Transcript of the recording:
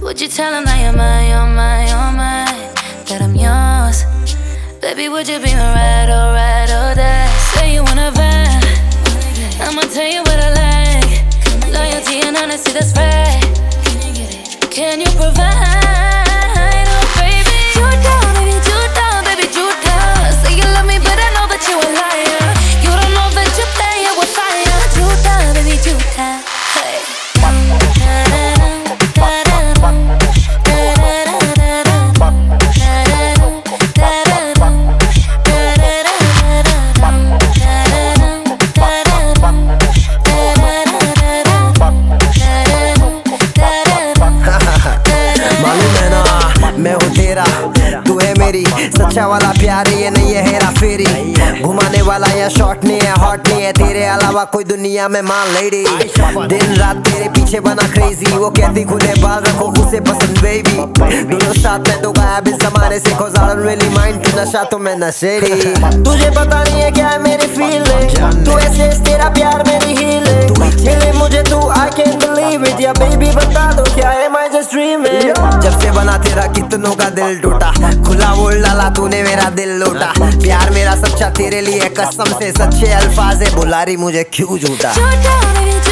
Would you tell him that you're mine, you're mine, you're mine, that I'm yours? Baby, would you be my ride or die? Say you wanna vibe, I'ma tell you what I like. Loyalty and honesty, that's right. Can you provide? Oh baby, you down, baby, you down, baby, you down. Say you love me, but I know that you a liar. You don't know that you play it with fire. You down, baby, you down. Hey. मैं हूँ तेरा, तू है मेरी, सच्चा वाला प्यार ये नहीं है हेरा फेरी। घुमाने वाला या शॉर्ट नहीं है, हॉट नहीं है, तेरे अलावा कोई दुनिया में मान लेडी। दिन रात तेरे पीछे बना क्रेजी, वो कहती खुले बाल रखो उसे पसंद बेबी। दोनों साथ में तो गायब इस जमाने से, cause I don't really mind, तू नशा तो मैं नशेड़ी। तुझे पता नहीं है क्या है मेरी फीलिंग, तू ऐसे तेरा प्यार मेरी हीलिंग। मिले मुझे तू I can't believe it, या बेबी बता दो क्या है my just dreaming। जब से बना तेरा कितनों का दिल टूटा, खुला बोल डाला तूने मेरा दिल लूटा। प्यार मेरा सच्चा तेरे लिए कसम से, सच्चे अल्फाज है, बुला रही मुझे क्यों झूठा।